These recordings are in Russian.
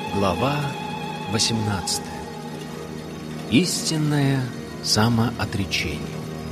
Глава 18. Истинное самоотречение.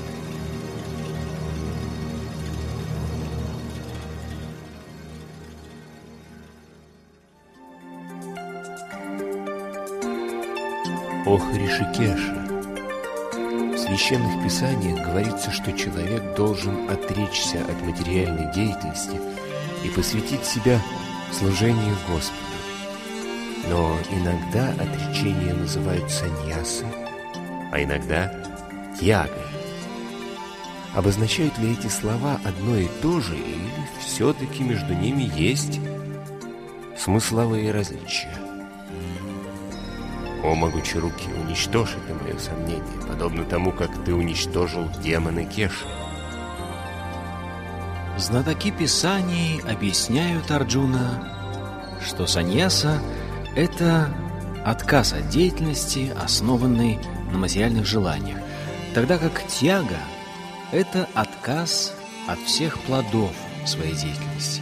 Ох, Ришикеша! В священных писаниях говорится, что человек должен отречься от материальной деятельности и посвятить себя служению Господу. Но иногда отречение называют саньясой, а иногда тьягой. Обозначают ли эти слова одно и то же, или все-таки между ними есть смысловые различия? О, могучеруки, уничтожь это мое сомнение, подобно тому, как ты уничтожил демона Кеши. Знатоки Писаний объясняют Арджуна, что саньяса — это отказ от деятельности, основанной на материальных желаниях, тогда как тьяга — это отказ от всех плодов своей деятельности.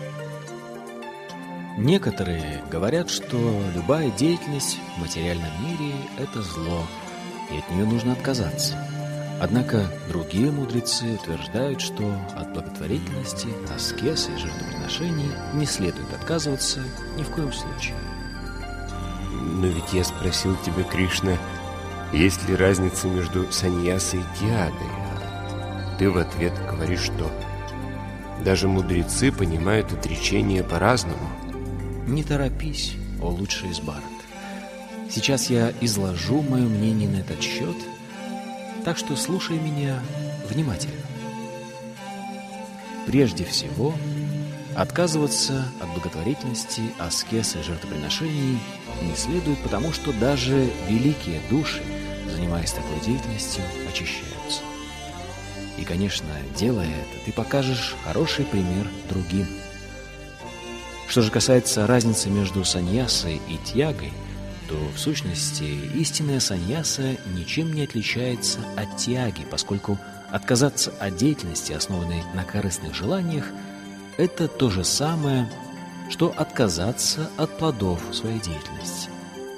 Некоторые говорят, что любая деятельность в материальном мире — это зло, и от нее нужно отказаться. Однако другие мудрецы утверждают, что от благотворительности, аскезы и жертвоприношений не следует отказываться ни в коем случае. Но ведь я спросил тебя, Кришна, есть ли разница между саньясой и тьягой? Ты в ответ говоришь, что даже мудрецы понимают отречение по-разному. Не торопись, о лучший из бард. Сейчас я изложу мое мнение на этот счет, так что слушай меня внимательно. Прежде всего, отказываться от благотворительности, аскез и жертвоприношений не следует, потому что даже великие души, занимаясь такой деятельностью, очищаются. И, конечно, делая это, ты покажешь хороший пример другим. Что же касается разницы между саньясой и тьягой, то, в сущности, истинная саньяса ничем не отличается от тьяги, поскольку отказаться от деятельности, основанной на корыстных желаниях, это то же самое, что отказаться от плодов своей деятельности.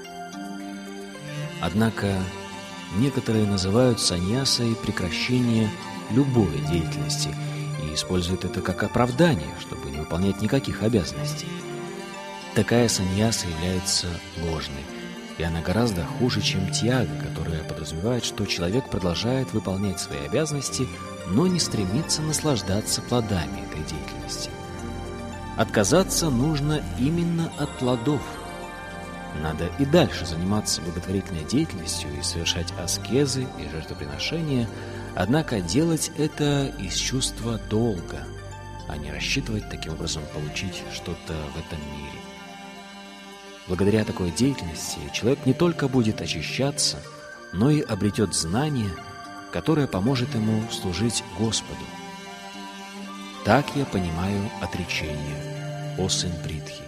Однако некоторые называют саньясой прекращение любой деятельности и используют это как оправдание, чтобы не выполнять никаких обязанностей. Такая саньяса является ложной, и она гораздо хуже, чем тьяга, которая подразумевает, что человек продолжает выполнять свои обязанности, но не стремится наслаждаться плодами этой деятельности. Отказаться нужно именно от плодов. Надо и дальше заниматься благотворительной деятельностью и совершать аскезы и жертвоприношения, однако делать это из чувства долга, а не рассчитывать таким образом получить что-то в этом мире. Благодаря такой деятельности человек не только будет очищаться, но и обретет знание, которое поможет ему служить Господу. Так я понимаю отречение, о сын Притхи.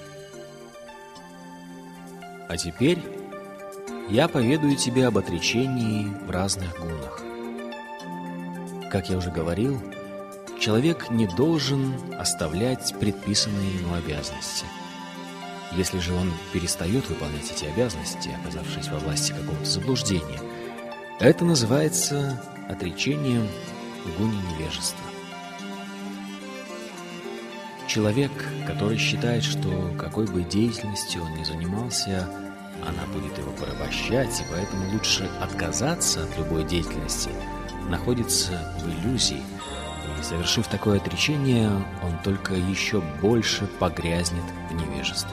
А теперь я поведаю тебе об отречении в разных гунах. Как я уже говорил, человек не должен оставлять предписанные ему обязанности. Если же он перестает выполнять эти обязанности, оказавшись во власти какого-то заблуждения, это называется отречением в гуне невежества. Человек, который считает, что какой бы деятельностью он ни занимался, она будет его порабощать, и поэтому лучше отказаться от любой деятельности, находится в иллюзии, и, совершив такое отречение, он только еще больше погрязнет в невежестве.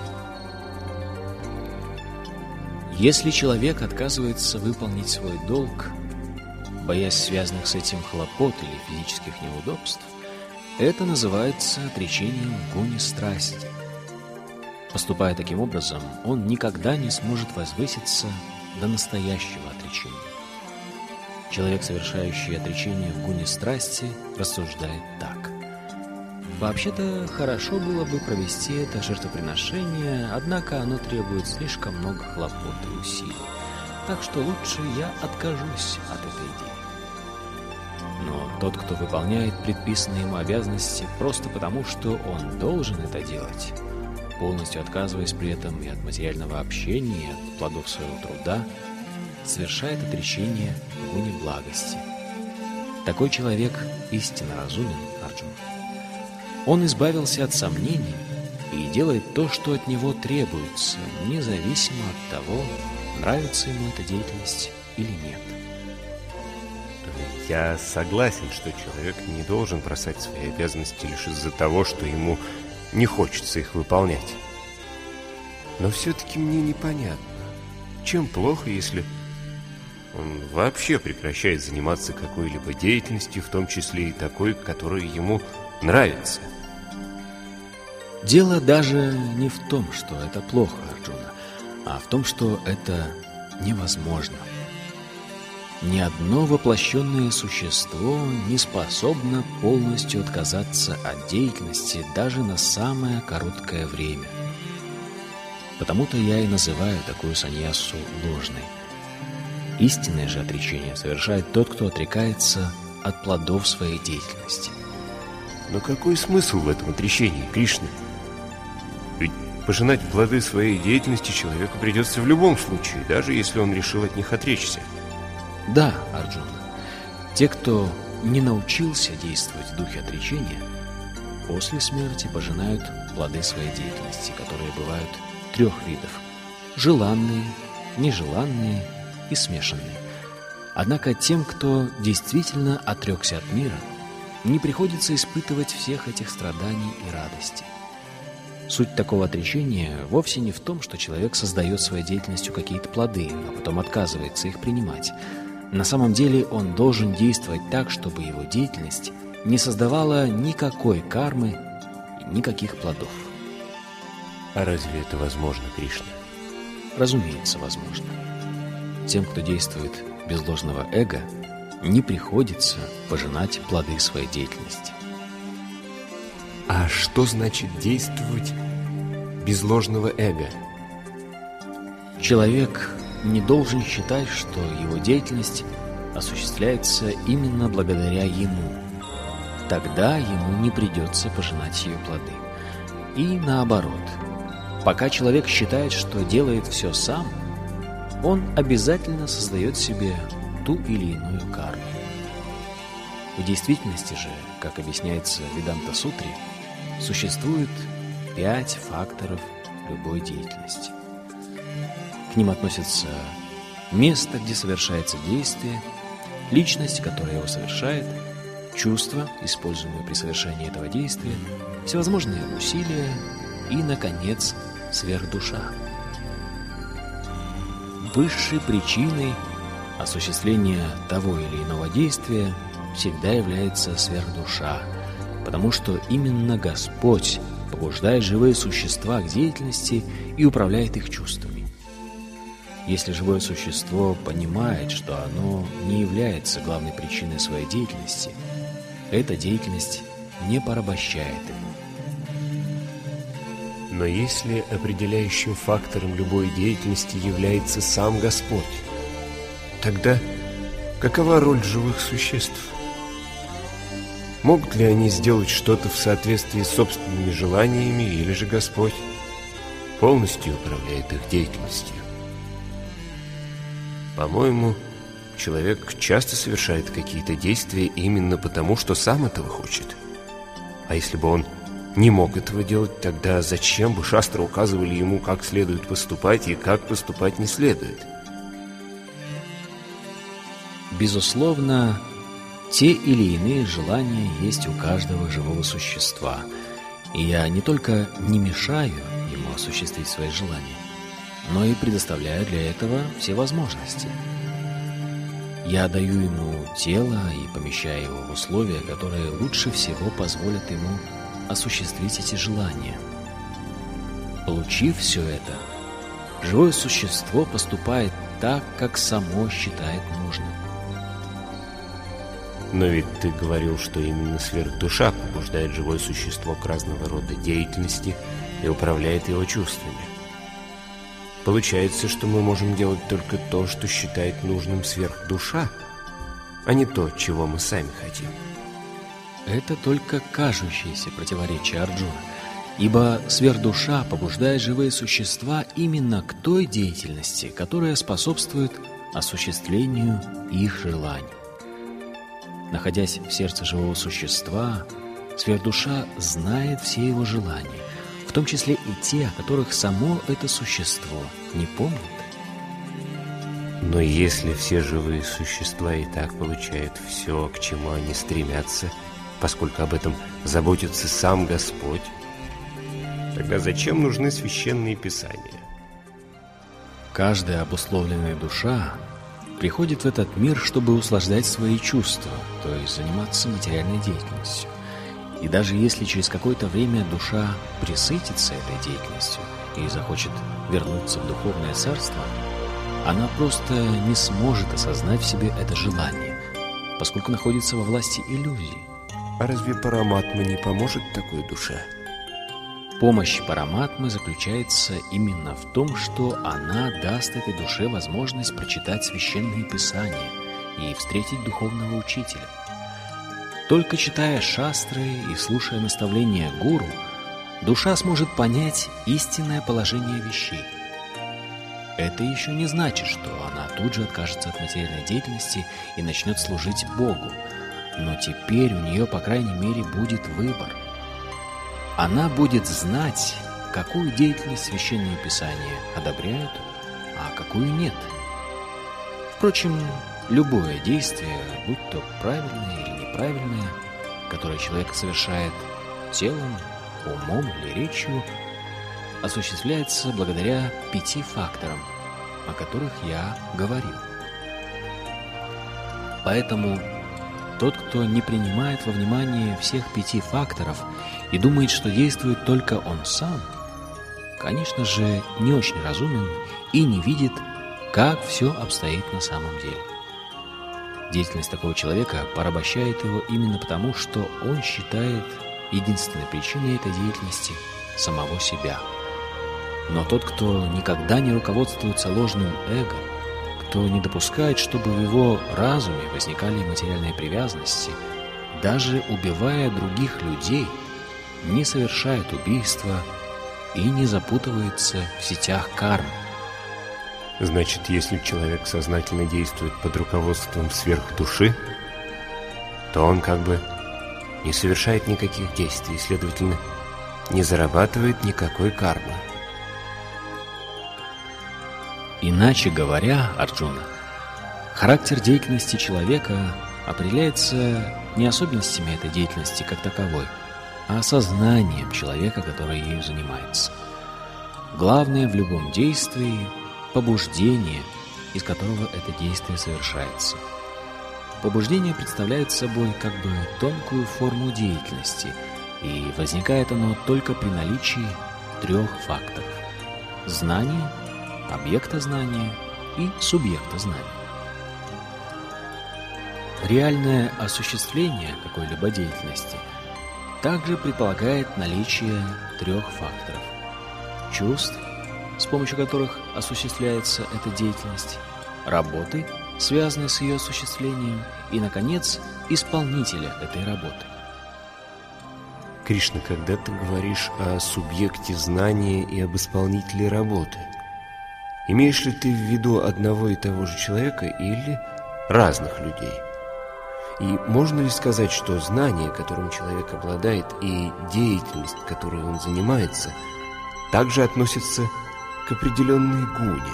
Если человек отказывается выполнить свой долг, боясь связанных с этим хлопот или физических неудобств, это называется отречением в гуне страсти. Поступая таким образом, он никогда не сможет возвыситься до настоящего отречения. Человек, совершающий отречение в гуне страсти, рассуждает так. Вообще-то, хорошо было бы провести это жертвоприношение, однако оно требует слишком много хлопот и усилий, так что лучше я откажусь от этой идеи. Но тот, кто выполняет предписанные ему обязанности просто потому, что он должен это делать, полностью отказываясь при этом и от материального общения, и от плодов своего труда, совершает отречение в гуне благости. Такой человек истинно разумен, Арджуна. Он избавился от сомнений и делает то, что от него требуется, независимо от того, нравится ему эта деятельность или нет. Я согласен, что человек не должен бросать свои обязанности лишь из-за того, что ему не хочется их выполнять. Но все-таки мне непонятно, чем плохо, если он вообще прекращает заниматься какой-либо деятельностью, в том числе и такой, которая ему нравится. Дело даже не в том, что это плохо, Арджуна, а в том, что это невозможно. Ни одно воплощенное существо не способно полностью отказаться от деятельности даже на самое короткое время. Потому-то я и называю такую саньясу ложной. Истинное же отречение совершает тот, кто отрекается от плодов своей деятельности. Но какой смысл в этом отречении, Кришна? Ведь пожинать плоды своей деятельности человеку придется в любом случае, даже если он решил от них отречься. Да, Арджуна, те, кто не научился действовать в духе отречения, после смерти пожинают плоды своей деятельности, которые бывают 3 видов – желанные, нежеланные и смешанные. Однако тем, кто действительно отрекся от мира, не приходится испытывать всех этих страданий и радостей. Суть такого отречения вовсе не в том, что человек создает своей деятельностью какие-то плоды, а потом отказывается их принимать. На самом деле он должен действовать так, чтобы его деятельность не создавала никакой кармы, никаких плодов. А разве это возможно, Кришна? Разумеется, возможно. Тем, кто действует без ложного эго, не приходится пожинать плоды своей деятельности. А что значит действовать без ложного эго? Человек не должен считать, что его деятельность осуществляется именно благодаря ему. Тогда ему не придется пожинать ее плоды. И наоборот, пока человек считает, что делает все сам, он обязательно создает себе ту или иную карму. В действительности же, как объясняется в Веданта-сутре, существует 5 факторов любой деятельности. К ним относятся место, где совершается действие, личность, которая его совершает, чувства, используемые при совершении этого действия, всевозможные усилия и, наконец, сверхдуша. Высшей причиной осуществления того или иного действия всегда является сверхдуша, потому что именно Господь побуждает живые существа к деятельности и управляет их чувствами. Если живое существо понимает, что оно не является главной причиной своей деятельности, эта деятельность не порабощает его. Но если определяющим фактором любой деятельности является сам Господь, тогда какова роль живых существ? Могут ли они сделать что-то в соответствии с собственными желаниями, или же Господь полностью управляет их деятельностью? По-моему, человек часто совершает какие-то действия именно потому, что сам этого хочет. А если бы он не мог этого делать, тогда зачем бы шастры указывали ему, как следует поступать и как поступать не следует? Безусловно, те или иные желания есть у каждого живого существа. И я не только не мешаю ему осуществить свои желания, но и предоставляю для этого все возможности. Я даю ему тело и помещаю его в условия, которые лучше всего позволят ему осуществить эти желания. Получив все это, живое существо поступает так, как само считает нужным. Но ведь ты говорил, что именно сверхдуша побуждает живое существо к разного рода деятельности и управляет его чувствами. Получается, что мы можем делать только то, что считает нужным сверхдуша, а не то, чего мы сами хотим. Это только кажущееся противоречие, Арджуна. Ибо сверхдуша побуждает живые существа именно к той деятельности, которая способствует осуществлению их желаний. Находясь в сердце живого существа, сверхдуша знает все его желания, в том числе и те, о которых само это существо не помнит. Но если все живые существа и так получают все, к чему они стремятся, поскольку об этом заботится сам Господь, тогда зачем нужны священные писания? Каждая обусловленная душа приходит в этот мир, чтобы услаждать свои чувства, то есть заниматься материальной деятельностью. И даже если через какое-то время душа пресытится этой деятельностью и захочет вернуться в духовное царство, она просто не сможет осознать в себе это желание, поскольку находится во власти иллюзий. А разве Параматма не поможет такой душе? Помощь Параматмы заключается именно в том, что она даст этой душе возможность прочитать священные писания и встретить духовного учителя. Только читая шастры и слушая наставления гуру, душа сможет понять истинное положение вещей. Это еще не значит, что она тут же откажется от материальной деятельности и начнет служить Богу, но теперь у нее, по крайней мере, будет выбор. Она будет знать, какую деятельность священные писания одобряют, а какую нет. Впрочем, любое действие, будь то правильное или неправильное, которое человек совершает телом, умом или речью, осуществляется благодаря 5 факторам, о которых я говорил. Поэтому тот, кто не принимает во внимание всех 5 факторов и думает, что действует только он сам, конечно же, не очень разумен и не видит, как все обстоит на самом деле. Деятельность такого человека порабощает его именно потому, что он считает единственной причиной этой деятельности самого себя. Но тот, кто никогда не руководствуется ложным эго, кто не допускает, чтобы в его разуме возникали материальные привязанности, даже убивая других людей, не совершает убийства и не запутывается в сетях кармы. Значит, если человек сознательно действует под руководством сверхдуши, то он как бы не совершает никаких действий, следовательно, не зарабатывает никакой кармы. Иначе говоря, Арджуна, характер деятельности человека определяется не особенностями этой деятельности как таковой, а сознанием человека, который ею занимается. Главное в любом действии – побуждение, из которого это действие совершается. Побуждение представляет собой как бы тонкую форму деятельности, и возникает оно только при наличии 3 факторов – знания, объекта знания и субъекта знания. Реальное осуществление какой-либо деятельности также предполагает наличие 3 факторов – чувств, с помощью которых осуществляется эта деятельность, работы, связанной с ее осуществлением, и, наконец, исполнителя этой работы. Кришна, когда ты говоришь о субъекте знания и об исполнителе работы, имеешь ли ты в виду одного и того же человека или разных людей? И можно ли сказать, что знание, которым человек обладает, и деятельность, которой он занимается, также относятся к определенной гуне?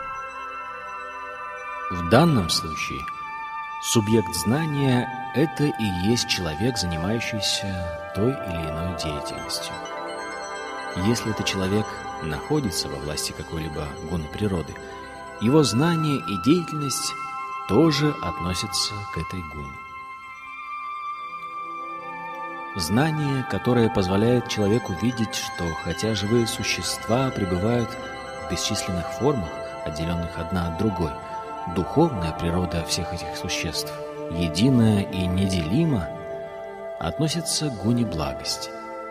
В данном случае субъект знания – это и есть человек, занимающийся той или иной деятельностью. Если этот человек находится во власти какой-либо гуны природы, его знание и деятельность тоже относятся к этой гуне. Знание, которое позволяет человеку видеть, что хотя живые существа пребывают в бесчисленных формах, отделенных одна от другой, духовная природа всех этих существ, единая и неделима, относится к гуне благости.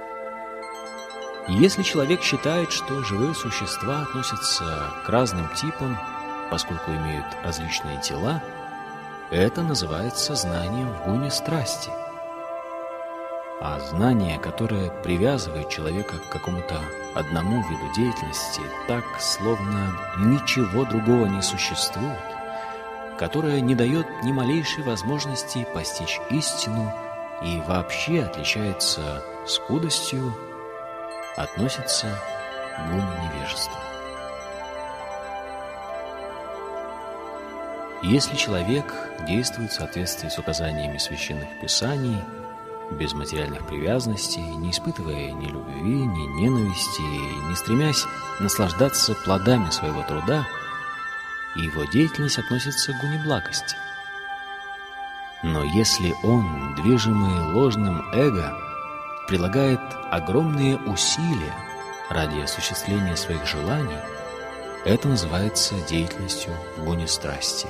Если человек считает, что живые существа относятся к разным типам, поскольку имеют различные тела, это называется знанием в гуне страсти. А знание, которое привязывает человека к какому-то одному виду деятельности, так, словно ничего другого не существует, которое не дает ни малейшей возможности постичь истину и вообще отличается скудостью, относится к гуне невежества. Если человек действует в соответствии с указаниями священных писаний, без материальных привязанностей, не испытывая ни любви, ни ненависти, не стремясь наслаждаться плодами своего труда, его деятельность относится к гуне благости. Но если он, движимый ложным эго, прилагает огромные усилия ради осуществления своих желаний, это называется деятельностью в гуне страсти.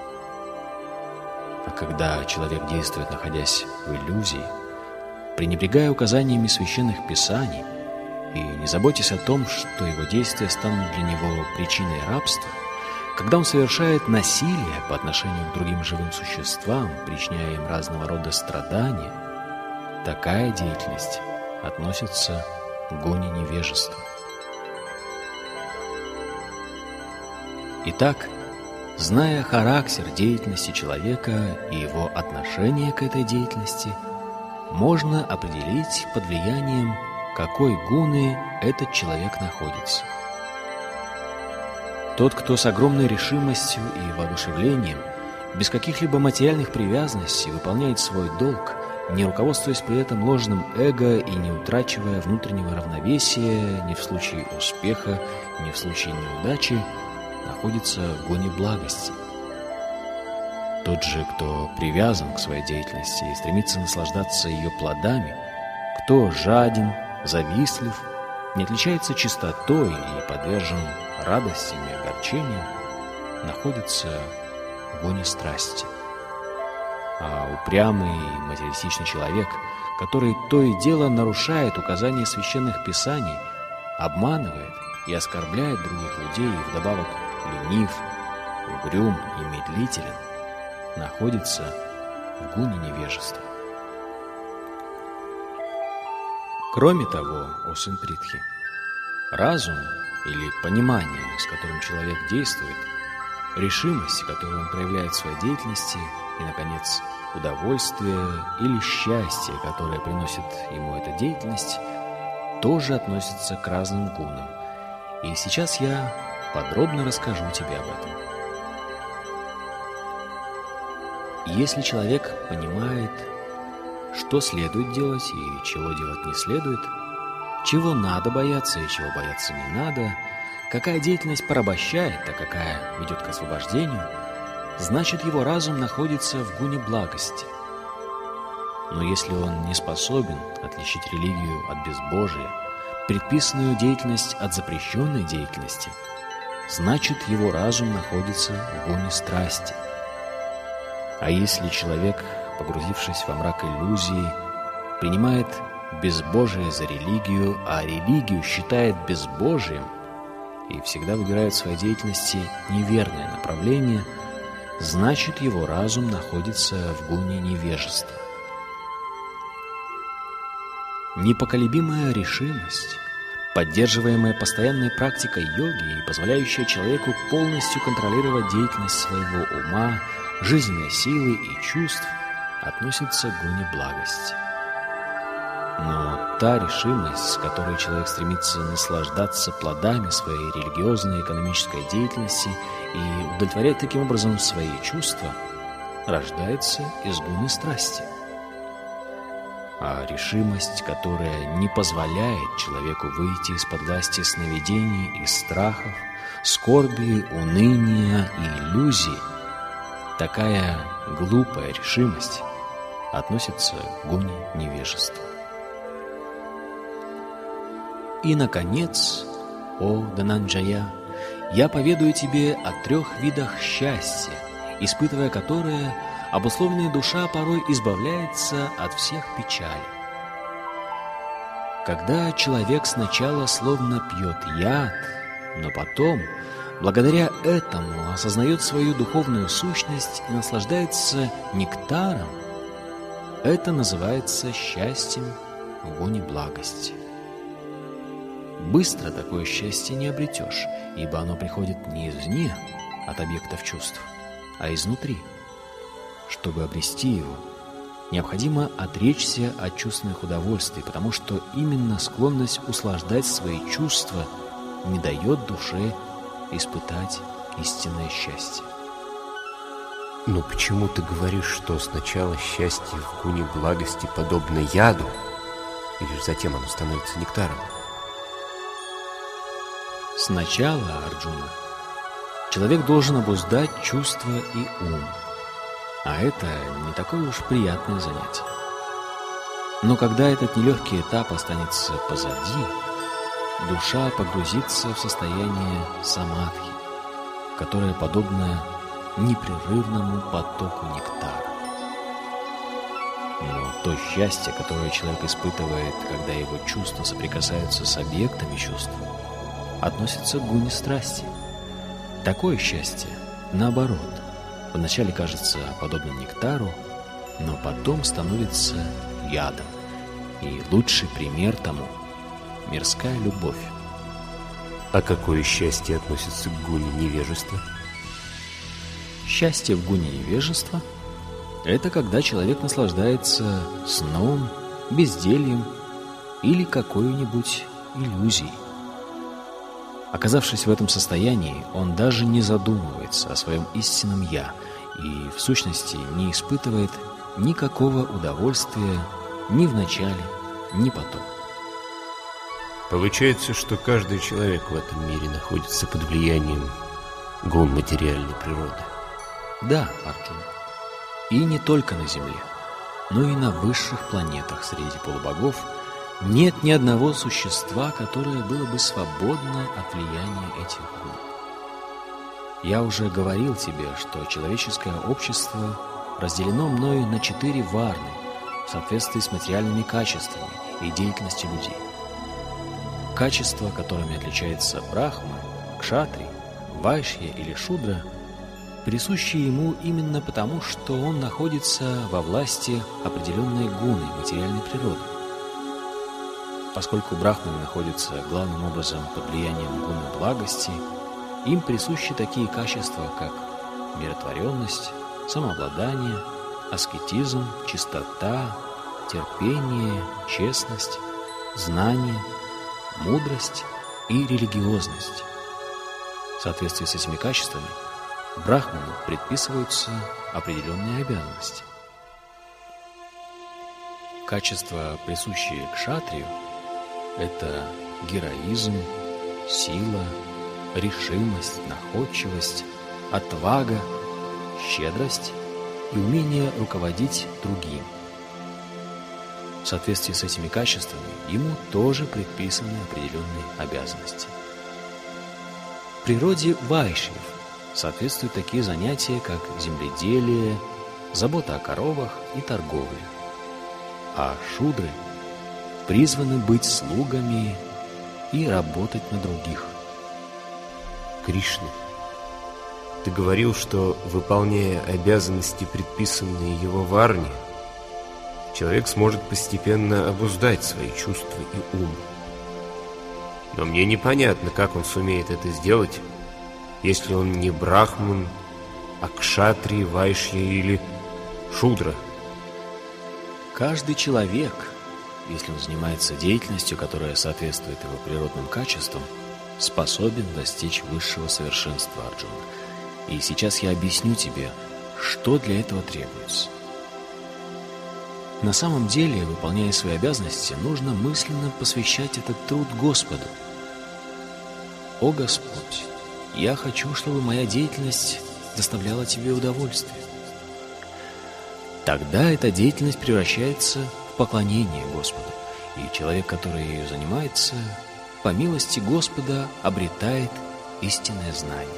А когда человек действует, находясь в иллюзии, пренебрегая указаниями священных писаний и не заботясь о том, что его действия станут для него причиной рабства, когда он совершает насилие по отношению к другим живым существам, причиняя им разного рода страдания, такая деятельность относится к гуне невежества. Итак, зная характер деятельности человека и его отношение к этой деятельности, можно определить, под влиянием какой гуны этот человек находится. Тот, кто с огромной решимостью и воодушевлением, без каких-либо материальных привязанностей выполняет свой долг, не руководствуясь при этом ложным эго и не утрачивая внутреннего равновесия ни в случае успеха, ни в случае неудачи, находится в гуне благости. Тот же, кто привязан к своей деятельности и стремится наслаждаться ее плодами, кто жаден, завистлив, не отличается чистотой и подвержен радостям и огорчениям, находится в гуне страсти. А упрямый и материалистичный человек, который то и дело нарушает указания священных писаний, обманывает и оскорбляет других людей и вдобавок ленив, угрюм и медлителен, находится в гуне невежества. Кроме того, о сын Притхи, разум или понимание, с которым человек действует, решимость, которую он проявляет в своей деятельности, и, наконец, удовольствие или счастье, которое приносит ему эта деятельность, тоже относятся к разным гунам. И сейчас я подробно расскажу тебе об этом. Если человек понимает, что следует делать и чего делать не следует, чего надо бояться и чего бояться не надо, какая деятельность порабощает, а какая ведет к освобождению, значит, его разум находится в гуне благости. Но если он не способен отличить религию от безбожия, предписанную деятельность от запрещенной деятельности, значит, его разум находится в гуне страсти. А если человек, погрузившись во мрак иллюзии, принимает безбожие за религию, а религию считает безбожием и всегда выбирает в своей деятельности неверное направление, значит, его разум находится в гуне невежества. Непоколебимая решимость, поддерживаемая постоянной практикой йоги и позволяющая человеку полностью контролировать деятельность своего ума, жизненной силы и чувств, относится к гуне благости. Но та решимость, с которой человек стремится наслаждаться плодами своей религиозной и экономической деятельности и удовлетворять таким образом свои чувства, рождается из гуны страсти. А решимость, которая не позволяет человеку выйти из-под власти сновидений и страхов, скорби, уныния и иллюзий, такая глупая решимость относится к гуне невежества. И, наконец, о Дананджая, я поведаю тебе о 3 видах счастья, испытывая которые, обусловленная душа порой избавляется от всех печалей. Когда человек сначала словно пьет яд, но потом, благодаря этому, осознает свою духовную сущность и наслаждается нектаром, это называется счастьем в гуне благости. Быстро такое счастье не обретешь, ибо оно приходит не извне, от объектов чувств, а изнутри. Чтобы обрести его, необходимо отречься от чувственных удовольствий, потому что именно склонность услаждать свои чувства не дает душе испытать истинное счастье. Но почему ты говоришь, что сначала счастье в гуне благости подобно яду, и лишь затем оно становится нектаром? Сначала, Арджуна, человек должен обуздать чувства и ум, а это не такое уж приятное занятие. Но когда этот нелегкий этап останется позади, душа погрузится в состояние самадхи, которое подобно непрерывному потоку нектара. Но то счастье, которое человек испытывает, когда его чувства соприкасаются с объектами чувств, относится к гуне страсти. Такое счастье, наоборот, вначале кажется подобным нектару, но потом становится ядом. И лучший пример тому — мирская любовь. А какое счастье относится к гуне невежества? Счастье в гуне невежества — это когда человек наслаждается сном, бездельем или какой-нибудь иллюзией. Оказавшись в этом состоянии, он даже не задумывается о своем истинном «я» и, в сущности, не испытывает никакого удовольствия ни в начале, ни потом. Получается, что каждый человек в этом мире находится под влиянием гун материальной природы. Да, Арджуна. И не только на Земле, но и на высших планетах среди полубогов нет ни одного существа, которое было бы свободно от влияния этих гун. Я уже говорил тебе, что человеческое общество разделено мною на 4 варны в соответствии с материальными качествами и деятельностью людей. Качества, которыми отличается Брахма, Кшатри, Вайшья или Шудра, присущи ему именно потому, что он находится во власти определенной гуны материальной природы. Поскольку брахманы находятся главным образом под влиянием гуны благости, им присущи такие качества, как миротворенность, самообладание, аскетизм, чистота, терпение, честность, знание, мудрость и религиозность. В соответствии с этими качествами брахману предписываются определенные обязанности. Качества, присущие кшатрию, это героизм, сила, решимость, находчивость, отвага, щедрость и умение руководить другим. В соответствии с этими качествами ему тоже предписаны определенные обязанности. В природе вайшьев соответствуют такие занятия, как земледелие, забота о коровах и торговля. А шудры призваны быть слугами и работать на других. Кришна, ты говорил, что, выполняя обязанности, предписанные его варне, человек сможет постепенно обуздать свои чувства и ум. Но мне непонятно, как он сумеет это сделать, если он не брахман, а кшатри, вайшья или шудра. Каждый человек, если он занимается деятельностью, которая соответствует его природным качествам, способен достичь высшего совершенства, Арджуна. И сейчас я объясню тебе, что для этого требуется. На самом деле, выполняя свои обязанности, нужно мысленно посвящать этот труд Господу. О Господь, я хочу, чтобы моя деятельность доставляла тебе удовольствие. Тогда эта деятельность превращается в поклонение Господу, и человек, который ею занимается, по милости Господа обретает истинное знание.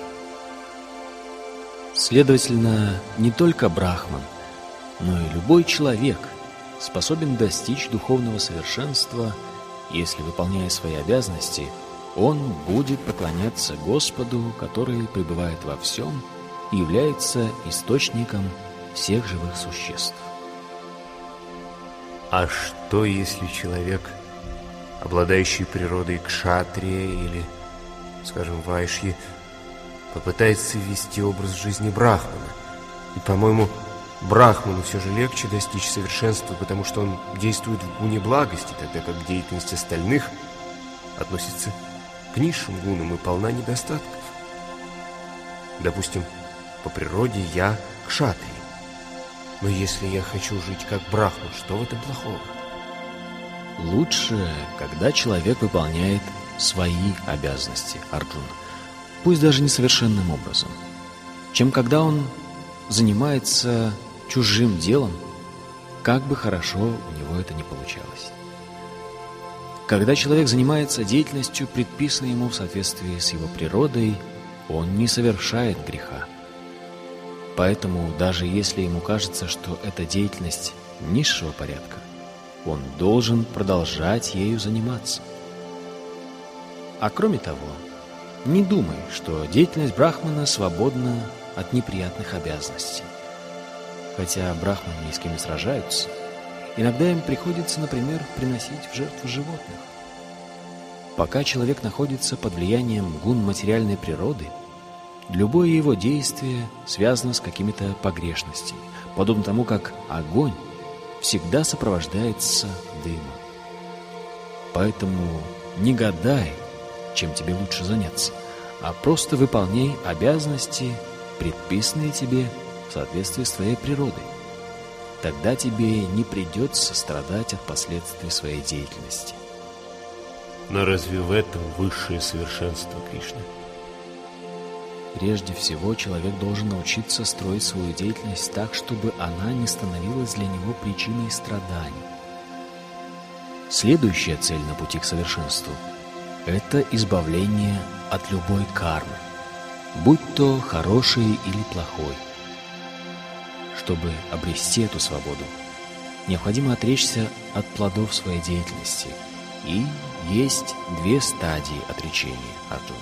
Следовательно, не только брахман, но и любой человек способен достичь духовного совершенства, если, выполняя свои обязанности, он будет поклоняться Господу, который пребывает во всем и является источником всех живых существ. А что, если человек, обладающий природой кшатрия или, скажем, вайшьи, попытается вести образ жизни брахмана? И, по-моему, брахману все же легче достичь совершенства, потому что он действует в гуне благости, тогда как деятельность остальных относится к низшим гунам и полна недостатков. Допустим, по природе я кшатрий. Но если я хочу жить как брахман, что в этом плохого? Лучше, когда человек выполняет свои обязанности, Арджуна, пусть даже несовершенным образом, чем когда он занимается чужим делом, как бы хорошо у него это ни получалось. Когда человек занимается деятельностью, предписанной ему в соответствии с его природой, он не совершает греха. Поэтому, даже если ему кажется, что эта деятельность низшего порядка, он должен продолжать ею заниматься. А кроме того, не думай, что деятельность брахмана свободна от неприятных обязанностей. Хотя брахманы ни с кем не сражаются, иногда им приходится, например, приносить в жертву животных. Пока человек находится под влиянием гун материальной природы, любое его действие связано с какими-то погрешностями, подобно тому, как огонь всегда сопровождается дымом. Поэтому не гадай, чем тебе лучше заняться, а просто выполняй обязанности, предписанные тебе в соответствии с твоей природой. Тогда тебе не придется страдать от последствий своей деятельности. Но разве в этом высшее совершенство, Кришна? Прежде всего, человек должен научиться строить свою деятельность так, чтобы она не становилась для него причиной страданий. Следующая цель на пути к совершенству – это избавление от любой кармы, будь то хорошей или плохой. Чтобы обрести эту свободу, необходимо отречься от плодов своей деятельности. И есть две стадии отречения, Арджуна.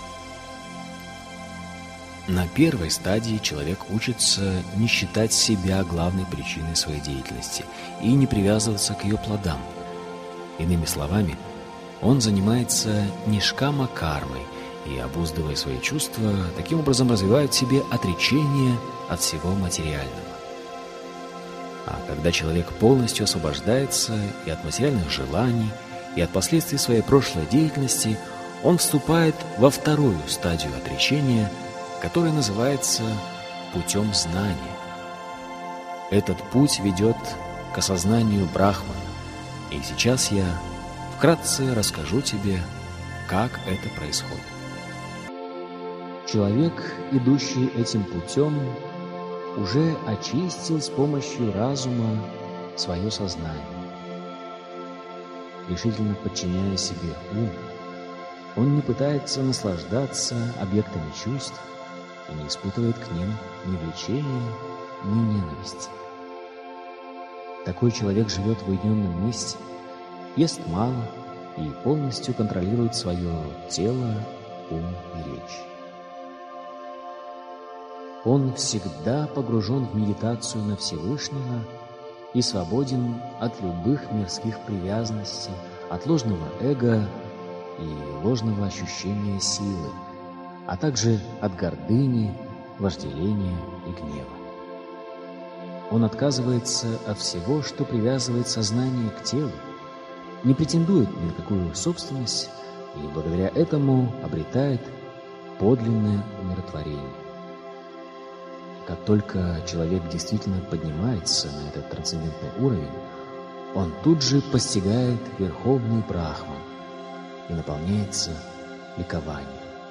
На первой стадии человек учится не считать себя главной причиной своей деятельности и не привязываться к ее плодам. Иными словами, он занимается нишкама кармой и, обуздывая свои чувства, таким образом развивает в себе отречение от всего материального. А когда человек полностью освобождается и от материальных желаний, и от последствий своей прошлой деятельности, он вступает во вторую стадию отречения, которая называется путем знания. Этот путь ведет к осознанию Брахмана, и сейчас я вкратце расскажу тебе, как это происходит. Человек, идущий этим путем, уже очистил с помощью разума свое сознание. Решительно подчиняя себе ум, он не пытается наслаждаться объектами чувств и не испытывает к ним ни влечения, ни ненависти. Такой человек живет в уединенном месте, ест мало и полностью контролирует свое тело, ум и речь. Он всегда погружен в медитацию на Всевышнего и свободен от любых мирских привязанностей, от ложного эго и ложного ощущения силы, а также от гордыни, вожделения и гнева. Он отказывается от всего, что привязывает сознание к телу, не претендует ни на какую собственность и благодаря этому обретает подлинное умиротворение. Как только человек действительно поднимается на этот трансцендентный уровень, он тут же постигает Верховный Брахман и наполняется ликованием.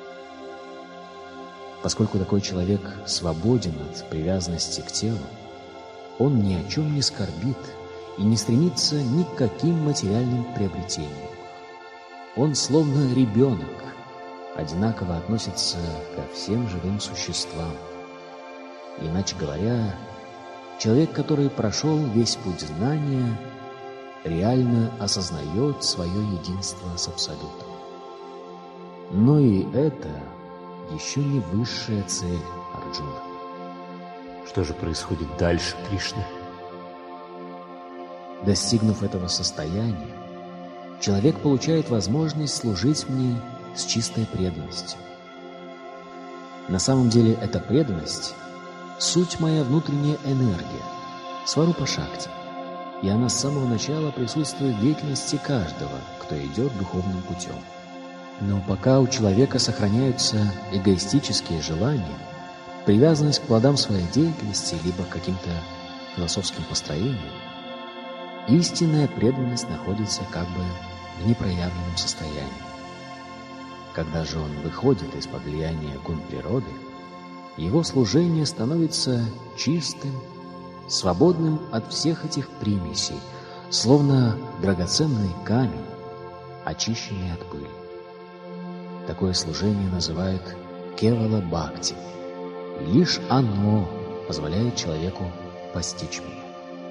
Поскольку такой человек свободен от привязанности к телу, он ни о чем не скорбит и не стремится ни к каким материальным приобретениям. Он словно ребенок, одинаково относится ко всем живым существам. Иначе говоря, человек, который прошел весь путь знания, реально осознает свое единство с Абсолютом. Но и это еще не высшая цель Арджуна. Что же происходит дальше, Кришна? Достигнув этого состояния, человек получает возможность служить мне с чистой преданностью. На самом деле эта преданность — суть моя внутренняя энергия, сварупа шакти, и она с самого начала присутствует в деятельности каждого, кто идет духовным путем. Но пока у человека сохраняются эгоистические желания, привязанность к плодам своей деятельности либо к каким-то философским построениям, истинная преданность находится как бы в непроявленном состоянии. Когда же он выходит из-под влияния гун природы, его служение становится чистым, свободным от всех этих примесей, словно драгоценный камень, очищенный от пыли. Такое служение называют кевала бхакти, и лишь оно позволяет человеку постичь меня.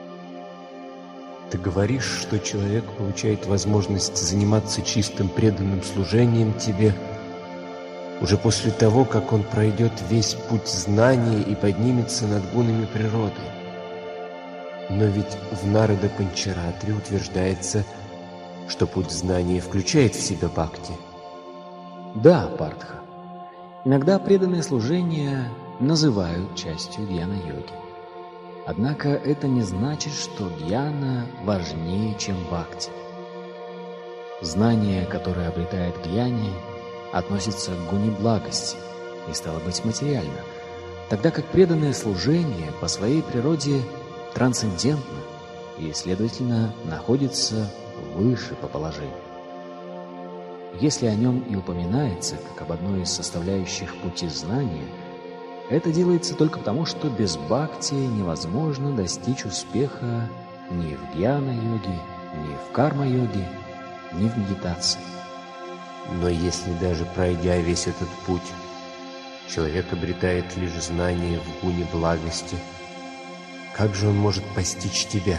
Ты говоришь, что человек получает возможность заниматься чистым преданным служением тебе уже после того, как он пройдет весь путь знания и поднимется над гунами природы. Но ведь в Нарада Панчаратре утверждается, что путь знания включает в себя бхакти. Да, Партха. Иногда преданное служение называют частью гьяна-йоги. Однако это не значит, что гьяна важнее, чем бхакти. Знание, которое обретает гьяни, относится к гуне благости и, стало быть, материально, тогда как преданное служение по своей природе трансцендентно и, следовательно, находится выше по положению. Если о нем и упоминается, как об одной из составляющих пути знания, это делается только потому, что без бхакти невозможно достичь успеха ни в гьяна-йоге, ни в карма-йоге, ни в медитации. Но если даже пройдя весь этот путь, человек обретает лишь знание в гуне благости, как же он может постичь тебя?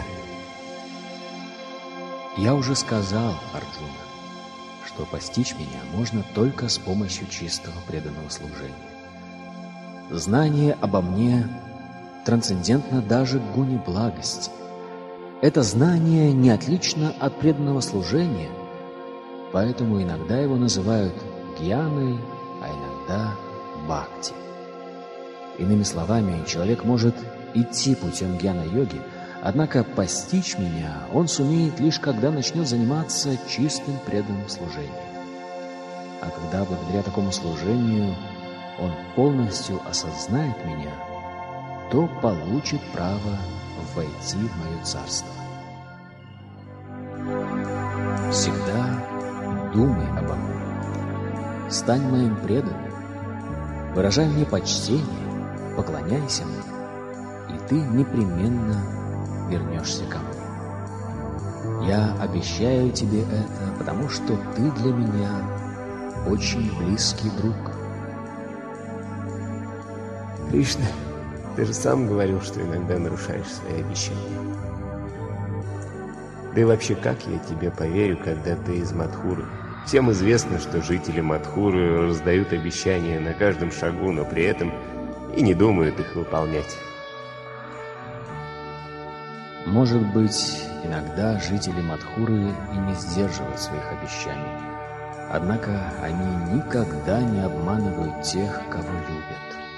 Я уже сказал, Арджуна, что постичь меня можно только с помощью чистого преданного служения. Знание обо мне трансцендентно даже к гуне благости. Это знание не отлично от преданного служения, поэтому иногда его называют гьяной, а иногда бхакти. Иными словами, человек может идти путем гьяна-йоги, однако постичь меня он сумеет лишь когда начнет заниматься чистым преданным служением. А когда благодаря такому служению он полностью осознает меня, то получит право войти в мое царство. Всегда думай обо мне, стань моим преданным, выражай мне почтение, поклоняйся мне, и ты непременно вернешься ко мне. Я обещаю тебе это, потому что ты для меня очень близкий друг. Кришна, ты же сам говорил, что иногда нарушаешь свои обещания. Да и вообще, как я тебе поверю, когда ты из Мадхуры? Всем известно, что жители Мадхуры раздают обещания на каждом шагу, но при этом и не думают их выполнять. Может быть, иногда жители Мадхуры и не сдерживают своих обещаний, однако они никогда не обманывают тех, кого любят.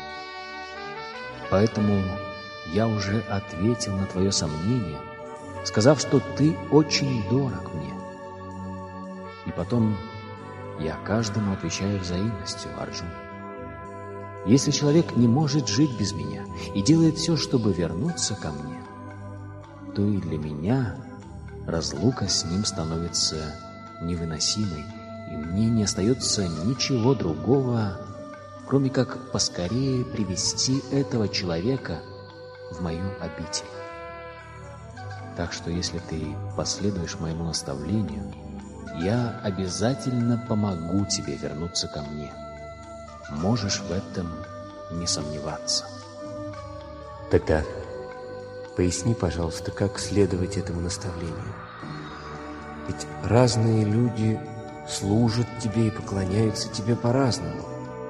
Поэтому я уже ответил на твое сомнение, сказав, что ты очень дорог мне. И потом я каждому отвечаю взаимностью, Арджуна. Если человек не может жить без меня и делает все, чтобы вернуться ко мне, то и для меня разлука с ним становится невыносимой, и мне не остается ничего другого, кроме как поскорее привести этого человека в мою обитель. Так что если ты последуешь моему наставлению, я обязательно помогу тебе вернуться ко мне. Можешь в этом не сомневаться. Тогда поясни, пожалуйста, как следовать этому наставлению. Ведь разные люди служат тебе и поклоняются тебе по-разному.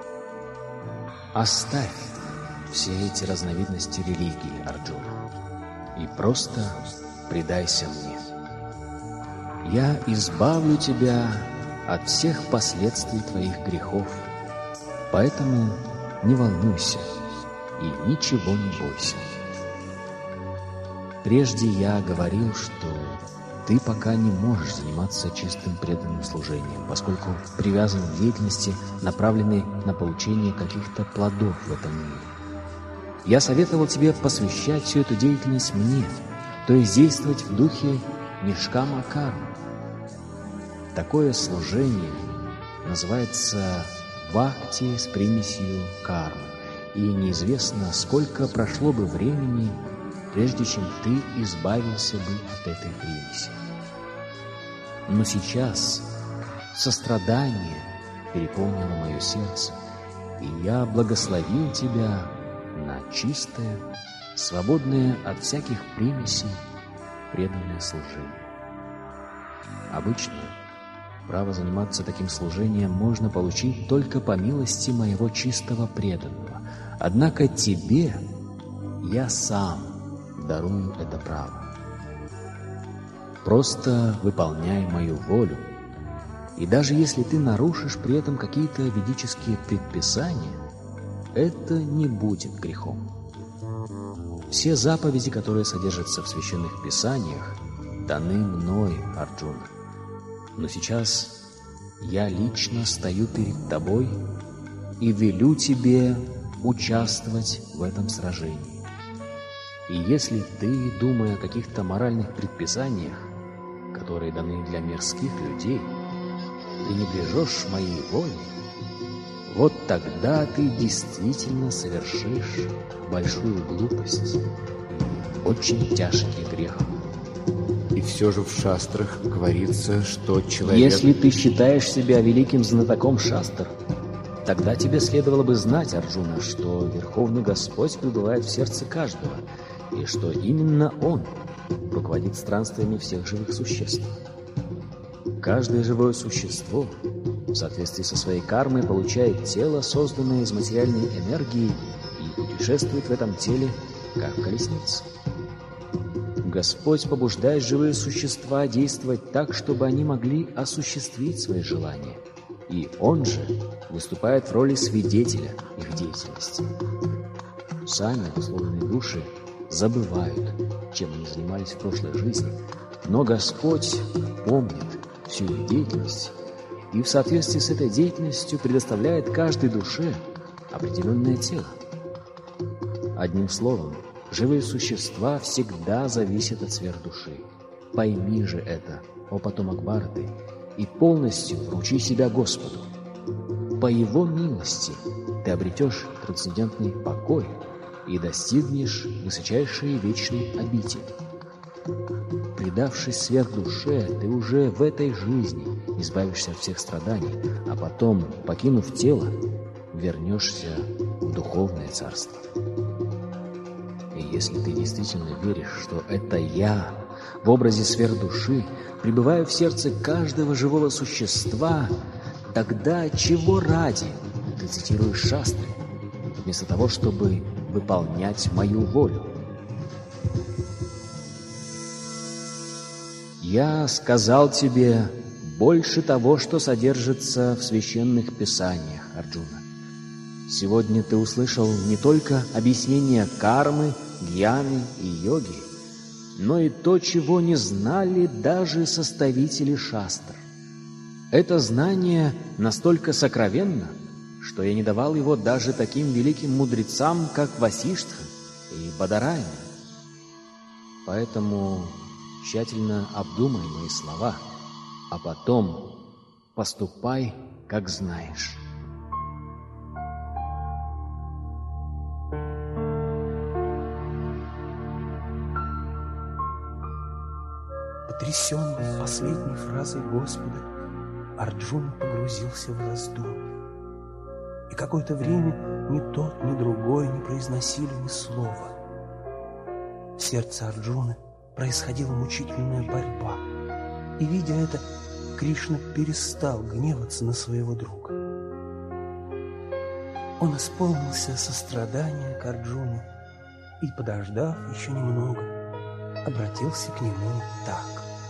Оставь все эти разновидности религии, Арджуна, и просто предайся мне. Я избавлю тебя от всех последствий твоих грехов, поэтому не волнуйся и ничего не бойся. Прежде я говорил, что ты пока не можешь заниматься чистым преданным служением, поскольку привязан к деятельности, направленной на получение каких-то плодов в этом мире. Я советовал тебе посвящать всю эту деятельность мне, то есть действовать в духе нишкама кармы. Такое служение называется бхакти с примесью кармы, и неизвестно, сколько прошло бы времени, прежде чем ты избавился бы от этой примеси. Но сейчас сострадание переполнило мое сердце, и я благословил тебя на чистое, свободное от всяких примесей преданное служение. Обычно право заниматься таким служением можно получить только по милости моего чистого преданного, однако тебе я сам дарую это право. Просто выполняй мою волю, и даже если ты нарушишь при этом какие-то ведические предписания, это не будет грехом. Все заповеди, которые содержатся в священных писаниях, даны мной, Арджуна. Но сейчас я лично стою перед тобой и велю тебе участвовать в этом сражении. И если ты, думая о каких-то моральных предписаниях, которые даны для мирских людей, пренебрежешь моей волей, вот тогда ты действительно совершишь большую глупость, очень тяжкий грех. И все же в шастрах говорится, что человек... Если ты считаешь себя великим знатоком шастр, тогда тебе следовало бы знать, Арджуна, что Верховный Господь пребывает в сердце каждого, и что именно Он руководит странствиями всех живых существ. Каждое живое существо в соответствии со своей кармой получает тело, созданное из материальной энергии, и путешествует в этом теле, как колесница. Господь побуждает живые существа действовать так, чтобы они могли осуществить свои желания, и Он же выступает в роли свидетеля их деятельности. Сами условные души забывают, чем они занимались в прошлой жизни, но Господь помнит всю их деятельность и в соответствии с этой деятельностью предоставляет каждой душе определенное тело. Одним словом, живые существа всегда зависят от сверхдуши. Пойми же это, о потомок Бхараты, и полностью вручи себя Господу. По Его милости ты обретешь трансцендентный покой и достигнешь высочайшей вечной обители. Предавшись сверхдуше, ты уже в этой жизни избавишься от всех страданий, а потом, покинув тело, вернешься в духовное царство. И если ты действительно веришь, что это я в образе сверхдуши пребываю в сердце каждого живого существа, тогда чего ради ты цитируешь шастры, вместо того, чтобы выполнять мою волю? Я сказал тебе больше того, что содержится в священных писаниях, Арджуна. Сегодня ты услышал не только объяснение кармы, гьяны и йоги, но и то, чего не знали даже составители шастр. Это знание настолько сокровенно, что я не давал его даже таким великим мудрецам, как Васиштха и Бадарайна. Поэтому тщательно обдумай мои слова, а потом поступай, как знаешь. Потрясенный последней фразой Господа, Арджуна погрузился в раздумье. И какое-то время ни тот, ни другой не произносили ни слова. В сердце Арджуны происходила мучительная борьба. И, видя это, Кришна перестал гневаться на своего друга. Он исполнился сострадания к Арджуне и, подождав еще немного, обратился к нему так.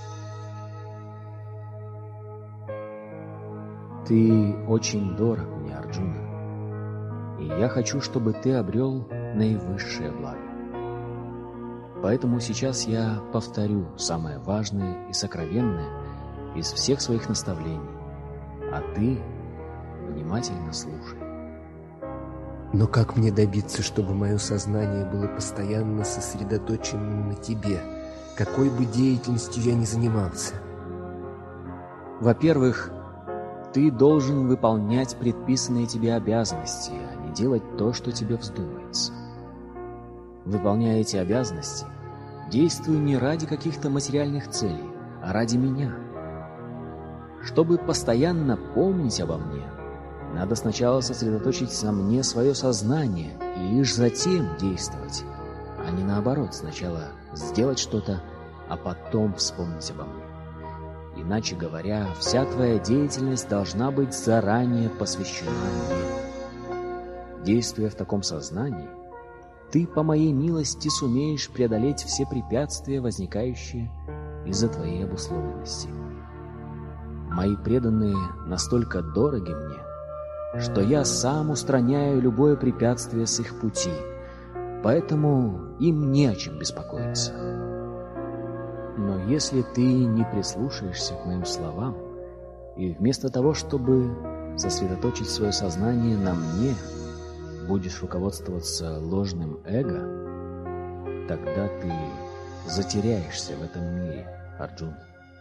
«Ты очень дорог мне, Арджуна, и я хочу, чтобы ты обрел наивысшее благо. Поэтому сейчас я повторю самое важное и сокровенное из всех своих наставлений, а ты внимательно слушай. Но как мне добиться, чтобы мое сознание было постоянно сосредоточено на тебе, какой бы деятельностью я ни занимался? Во-первых, ты должен выполнять предписанные тебе обязанности, а не делать то, что тебе вздумается. Выполняя эти обязанности, действуй не ради каких-то материальных целей, а ради меня. Чтобы постоянно помнить обо мне, надо сначала сосредоточить на мне свое сознание и лишь затем действовать, а не наоборот, сначала сделать что-то, а потом вспомнить обо мне. Иначе говоря, вся твоя деятельность должна быть заранее посвящена мне. Действуя в таком сознании, ты, по моей милости, сумеешь преодолеть все препятствия, возникающие из-за твоей обусловленности. Мои преданные настолько дороги мне, что я сам устраняю любое препятствие с их пути, поэтому им не о чем беспокоиться. Но если ты не прислушаешься к моим словам, и вместо того, чтобы сосредоточить свое сознание на мне, будешь руководствоваться ложным эго, тогда ты затеряешься в этом мире, Арджуна.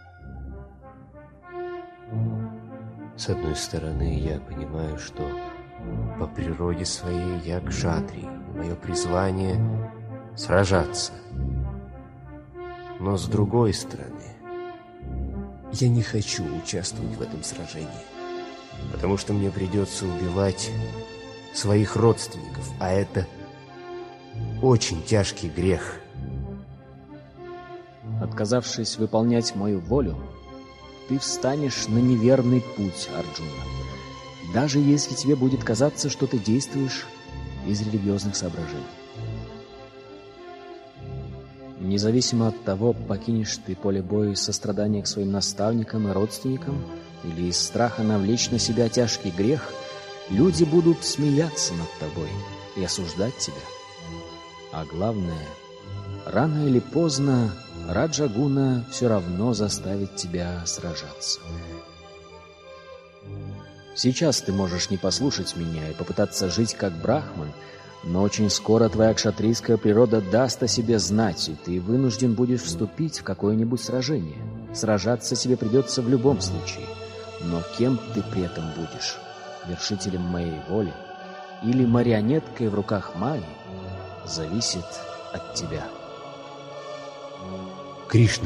С одной стороны, я понимаю, что по природе своей я кшатрий, мое призвание — сражаться. Но с другой стороны, я не хочу участвовать в этом сражении, потому что мне придется убивать своих родственников, а это очень тяжкий грех. Отказавшись выполнять мою волю, ты встанешь на неверный путь, Арджуна, даже если тебе будет казаться, что ты действуешь из религиозных соображений. Независимо от того, покинешь ты поле боя из сострадания к своим наставникам и родственникам или из страха навлечь на себя тяжкий грех, люди будут смеяться над тобой и осуждать тебя. А главное, рано или поздно Раджагуна все равно заставит тебя сражаться. Сейчас ты можешь не послушать меня и попытаться жить как брахман, но очень скоро твоя кшатрийская природа даст о себе знать, и ты вынужден будешь вступить в какое-нибудь сражение. Сражаться себе придется в любом случае. Но кем ты при этом будешь? Вершителем моей воли или марионеткой в руках Майи, зависит от тебя. Кришна,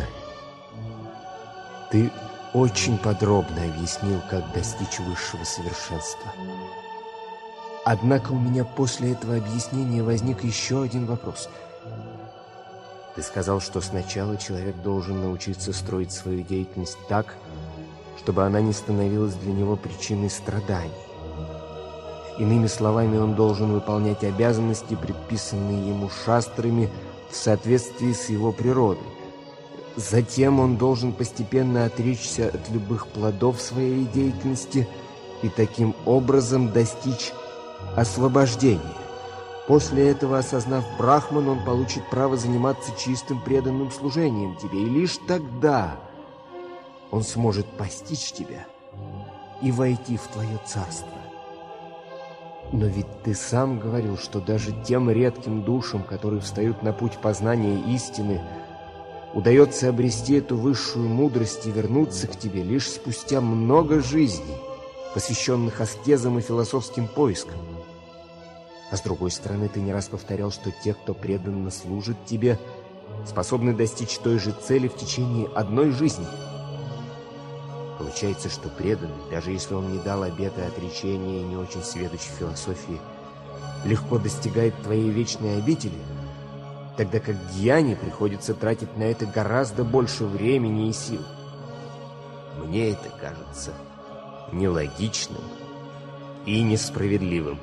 ты очень подробно объяснил, как достичь высшего совершенства. Однако у меня после этого объяснения возник еще один вопрос. Ты сказал, что сначала человек должен научиться строить свою деятельность так, чтобы она не становилась для него причиной страданий. Иными словами, он должен выполнять обязанности, предписанные ему шастрами, в соответствии с его природой. Затем он должен постепенно отречься от любых плодов своей деятельности и таким образом достичь освобождения. После этого, осознав Брахман, он получит право заниматься чистым преданным служением тебе, и лишь тогда он сможет постичь тебя и войти в твое царство. Но ведь ты сам говорил, что даже тем редким душам, которые встают на путь познания истины, удается обрести эту высшую мудрость и вернуться к тебе лишь спустя много жизней, посвященных аскезам и философским поискам. А с другой стороны, ты не раз повторял, что те, кто преданно служит тебе, способны достичь той же цели в течение одной жизни. Получается, что преданный, даже если он не дал обета отречения и не очень сведущ в философии, легко достигает твоей вечной обители, тогда как гьяне приходится тратить на это гораздо больше времени и сил. Мне это кажется нелогичным и несправедливым.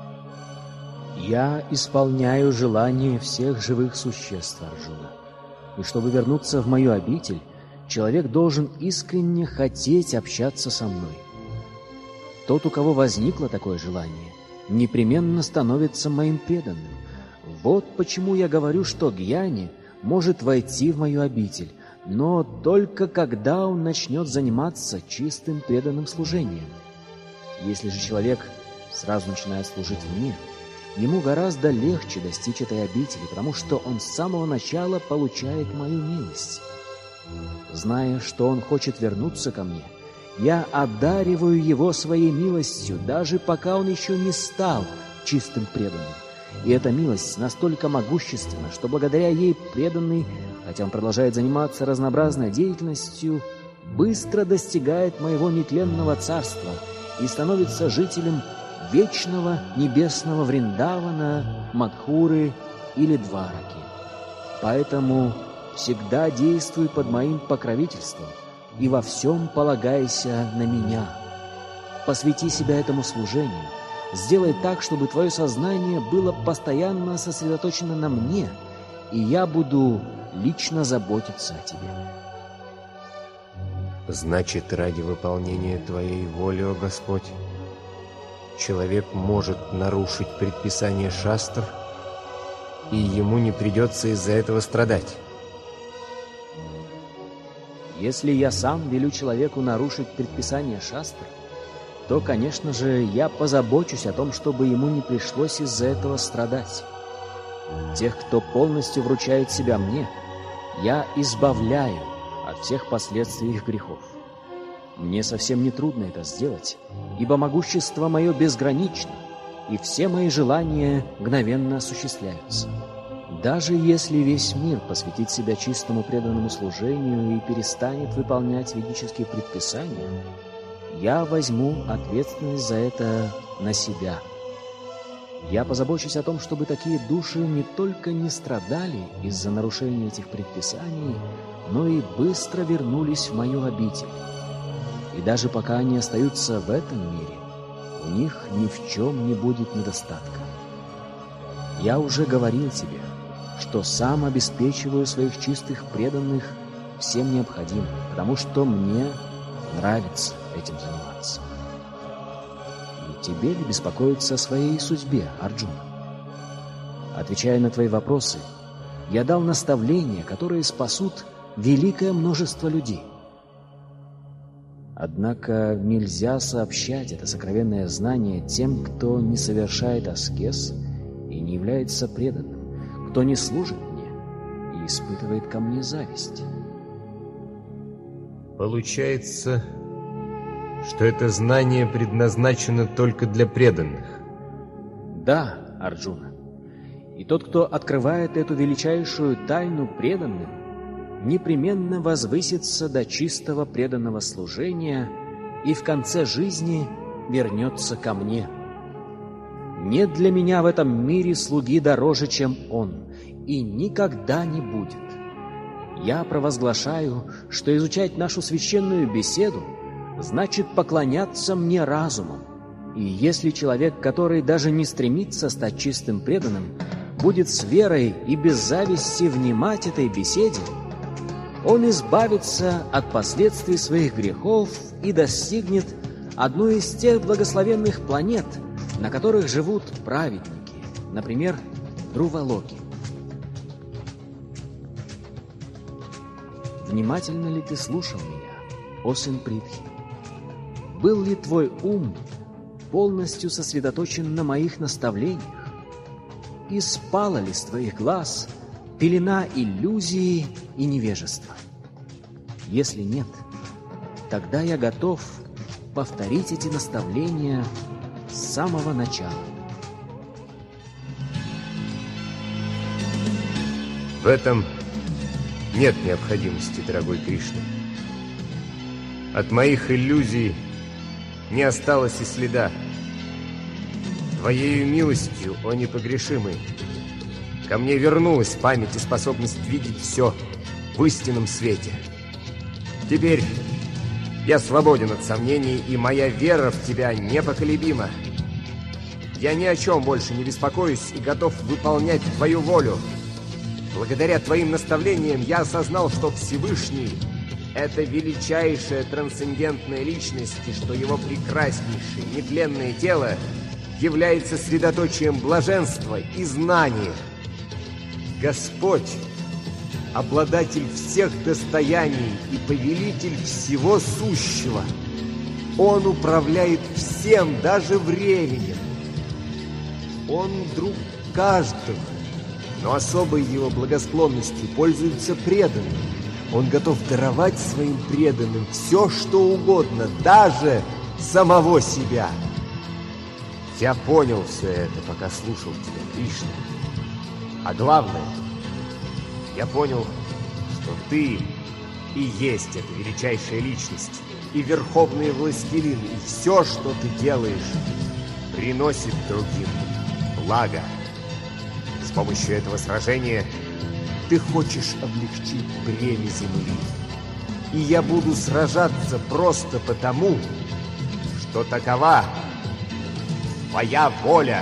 Я исполняю желания всех живых существ, Арджуна. И чтобы вернуться в мою обитель, человек должен искренне хотеть общаться со мной. Тот, у кого возникло такое желание, непременно становится моим преданным. Вот почему я говорю, что гьяни может войти в мою обитель, но только когда он начнет заниматься чистым преданным служением. Если же человек сразу начинает служить мне, ему гораздо легче достичь этой обители, потому что он с самого начала получает мою милость. Зная, что он хочет вернуться ко мне, я одариваю его своей милостью, даже пока он еще не стал чистым преданным. И эта милость настолько могущественна, что благодаря ей преданный, хотя он продолжает заниматься разнообразной деятельностью, быстро достигает моего нетленного царства и становится жителем вечного небесного Вриндавана, Мадхуры или Двараки. Поэтому всегда действуй под моим покровительством и во всем полагайся на меня. Посвяти себя этому служению, сделай так, чтобы твое сознание было постоянно сосредоточено на мне, и я буду лично заботиться о тебе. Значит, ради выполнения Твоей воли, о Господь, человек может нарушить предписание шастр, и ему не придется из-за этого страдать. Если я сам велю человеку нарушить предписание шастр, то, конечно же, я позабочусь о том, чтобы ему не пришлось из-за этого страдать. Тех, кто полностью вручает себя мне, я избавляю от всех последствий их грехов. Мне совсем не трудно это сделать, ибо могущество мое безгранично, и все мои желания мгновенно осуществляются. Даже если весь мир посвятит себя чистому преданному служению и перестанет выполнять ведические предписания, я возьму ответственность за это на себя. Я позабочусь о том, чтобы такие души не только не страдали из-за нарушения этих предписаний, но и быстро вернулись в мою обитель. И даже пока они остаются в этом мире, у них ни в чем не будет недостатка. Я уже говорил тебе, что сам обеспечиваю своих чистых преданных всем необходимым, потому что мне нравится этим заниматься. И тебе ли беспокоиться о своей судьбе, Арджуна? Отвечая на твои вопросы, я дал наставления, которые спасут великое множество людей. Однако нельзя сообщать это сокровенное знание тем, кто не совершает аскез и не является преданным, кто не служит мне и испытывает ко мне зависть. Получается, что это знание предназначено только для преданных. Да, Арджуна. И тот, кто открывает эту величайшую тайну преданным, непременно возвысится до чистого преданного служения и в конце жизни вернется ко мне. Нет для меня в этом мире слуги дороже, чем он, и никогда не будет. Я провозглашаю, что изучать нашу священную беседу значит поклоняться мне разумом. И если человек, который даже не стремится стать чистым преданным, будет с верой и без зависти внимать этой беседе, он избавится от последствий своих грехов и достигнет одной из тех благословенных планет, на которых живут праведники, например, Друвалоки. Внимательно ли ты слушал меня, о сын Притхи? Был ли твой ум полностью сосредоточен на моих наставлениях? И спала ли с твоих глаз пелена иллюзии и невежества? Если нет, тогда я готов повторить эти наставления с самого начала. В этом нет необходимости, дорогой Кришна. От моих иллюзий не осталось и следа. Твоею милостью, о непогрешимый, ко мне вернулась память и способность видеть все в истинном свете. Теперь я свободен от сомнений, и моя вера в тебя непоколебима. Я ни о чем больше не беспокоюсь и готов выполнять твою волю. Благодаря твоим наставлениям я осознал, что Всевышний — это величайшая трансцендентная личность, и что его прекраснейшее нетленное тело является средоточием блаженства и знания. Господь — обладатель всех достояний и повелитель всего сущего. Он управляет всем, даже временем. Он друг каждого, но особой его благосклонностью пользуются преданные. Он готов даровать своим преданным все, что угодно, даже самого себя. Я понял все это, пока слушал тебя, Кришна. А главное, я понял, что ты и есть эта величайшая личность, и верховный властелин, и все, что ты делаешь, приносит другим благо. С помощью этого сражения ты хочешь облегчить бремя земли. И я буду сражаться просто потому, что такова твоя воля.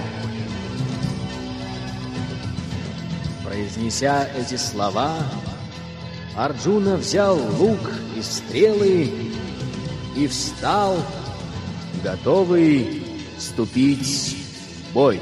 Произнеся эти слова, Арджуна взял лук и стрелы и встал, готовый вступить в бой.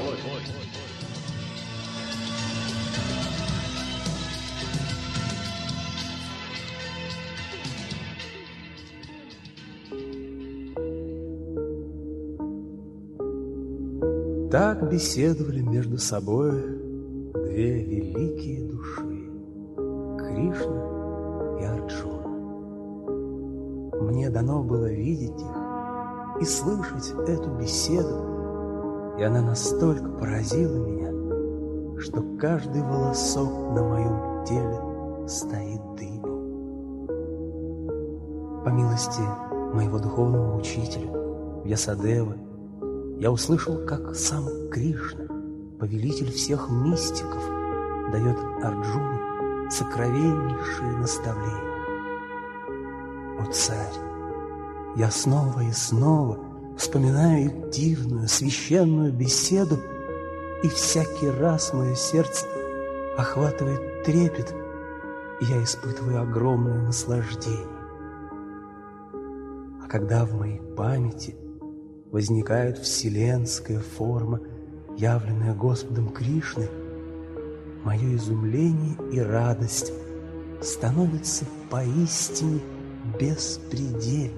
Так беседовали между собой две великие души — Кришна и Арджуна. Мне дано было видеть их и слышать эту беседу, и она настолько поразила меня, что каждый волосок на моем теле стоит дыбом. По милости моего духовного учителя Вьясадевы, я услышал, как сам Кришна, повелитель всех мистиков, дает Арджуне сокровеннейшие наставления. О царь, я снова и снова вспоминаю их дивную, священную беседу, и всякий раз мое сердце охватывает трепет, и я испытываю огромное наслаждение. А когда в моей памяти возникает вселенская форма, явленная Господом Кришной, мое изумление и радость становятся поистине беспредельны.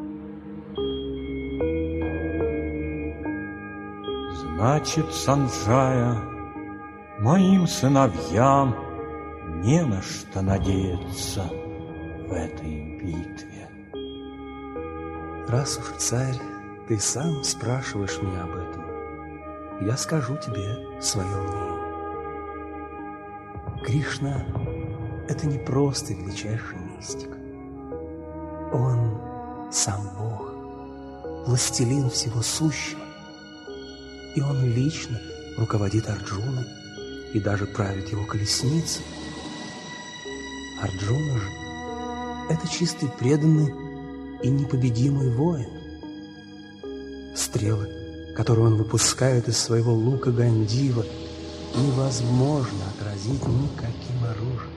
Значит, Санджая, моим сыновьям не на что надеяться в этой битве. Раз уж, царь, ты сам спрашиваешь меня об этом, я скажу тебе свое мнение. Кришна — это не просто величайший мистик. Он сам Бог, властелин всего сущего, и он лично руководит Арджуной и даже правит его колесницей. Арджуна же — это чистый преданный и непобедимый воин. Стрелы, которые он выпускает из своего лука Гандива, невозможно отразить никаким оружием.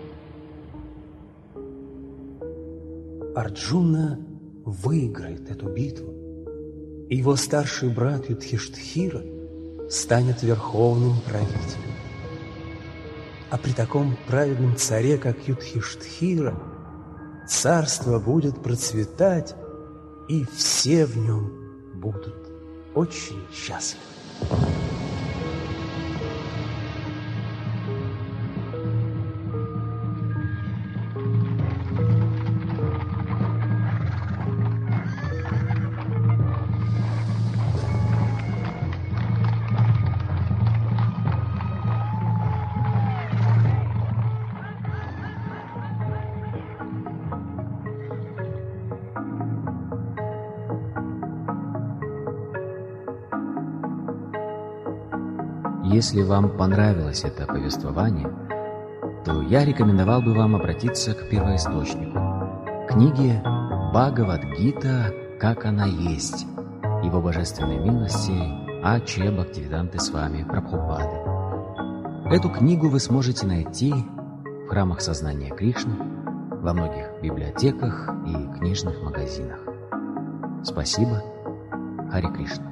Арджуна выиграет эту битву, и его старший брат Юдхиштхира станет верховным правителем. А при таком праведном царе, как Юдхиштхира, царство будет процветать, и все в нем будут очень счастливы. Если вам понравилось это повествование, то я рекомендовал бы вам обратиться к первоисточнику, книге Бхагавад-гита «Как она есть», его божественной милости А.Ч. Бхактивиданты Свами Прабхупады. Эту книгу вы сможете найти в храмах сознания Кришны, во многих библиотеках и книжных магазинах. Спасибо. Харе Кришна.